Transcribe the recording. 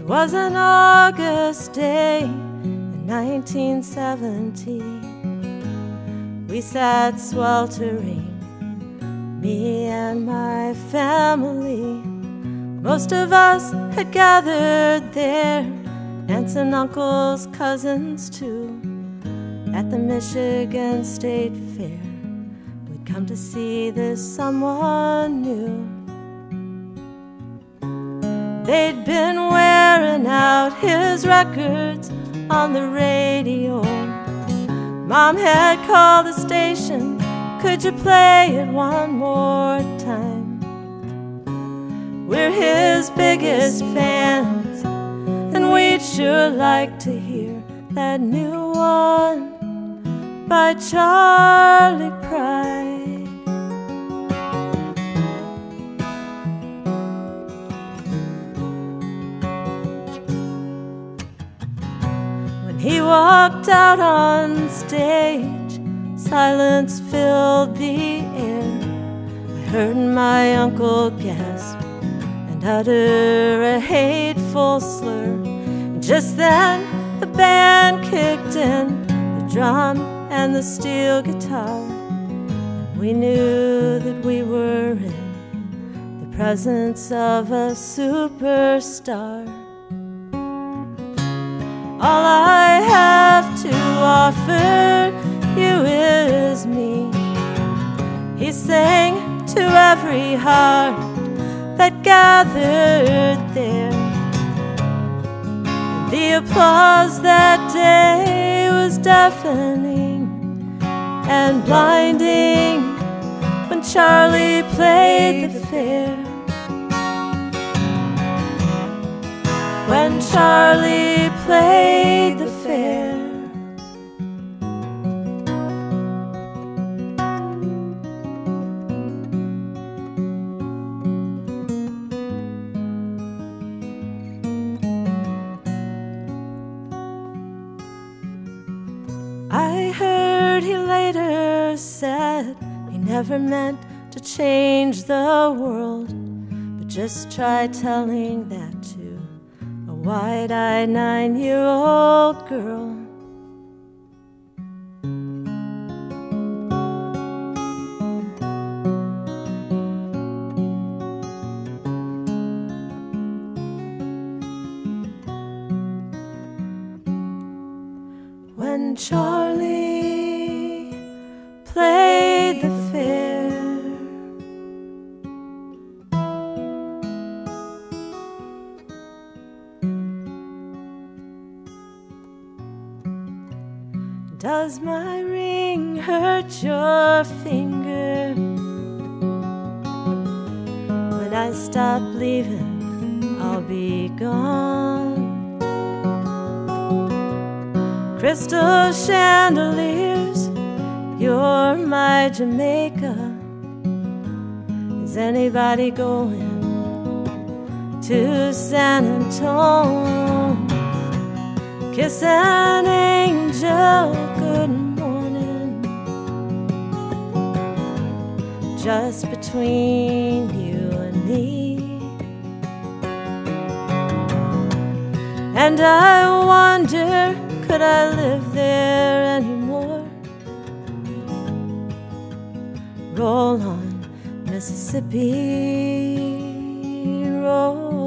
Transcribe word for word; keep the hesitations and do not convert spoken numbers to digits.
was an August day in nineteen seventy. We sat sweltering, me and my family. Most of us had gathered there, aunts and uncles, cousins too, at the Michigan State Fair. We'd come to see this someone new. They'd been wearing out his records on the radio. Mom had called the station, could you play it one more time? We're his biggest fans, and we'd sure like to hear that new one by Charley Pride. When he walked out on stage, silence filled the air. I heard my uncle gasp and utter a hateful slur. Just then the band kicked in, the drum and the steel guitar. We knew that we were in the presence of a superstar. All I have to offer you is me, he sang to every heart that gathered there. The applause that day was deafening and blinding when Charley played the fair. When Charley played the fair. I heard he later said he never meant to change the world, but just try telling that to a wide-eyed nine-year-old girl. When Charley played the fair. Does my ring hurt your finger? When I stop leaving, I'll be gone. Crystal chandeliers, you're my Jamaica. Is anybody going to San Antonio? Kiss an angel, good morning. Just between you and me. And I wonder, could I live there anymore? Roll on, Mississippi, roll.